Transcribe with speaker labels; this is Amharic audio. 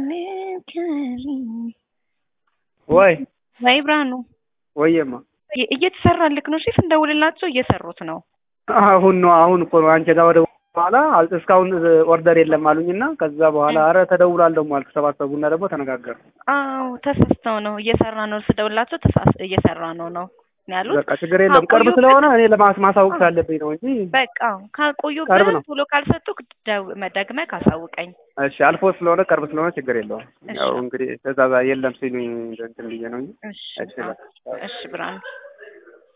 Speaker 1: ወይ ብራኑ
Speaker 2: ወይማ
Speaker 1: እየተሰራልክ ነው። እሺ እንደውልላቸው እየሰሩት ነው።
Speaker 2: አሁን እኮ አንቺ ጋር ወደ በኋላ እስካሁን ኦርደር የለም አሉኝና ከዛ በኋላ አረ ተደውሏል ደግሞ አልክ ተባሰቡና ደግሞ ተነጋገሩ።
Speaker 1: አዎ ተሳስተው ነው እየሰራ ነው ስደውላቸው እየሰራ ነው ያሉት።
Speaker 2: በቃ ችግር የለም ቅርብ ስለሆነ እኔ ለማሳወቅ ስላለብኝ ነው እንጂ
Speaker 1: በቃ ካቆዩብህ ቶሎ ካልሰጡክ ደግመህ ካሳውቀኝ።
Speaker 2: እሺ አልፎ ስለሆነ ቅርብ ስለሆነ ችግር የለውም። ያው እንግዲህ ተዛዛ የለም ሲሉኝ እንትን ብዬ ነው እንጂ።
Speaker 1: እሺ ብራን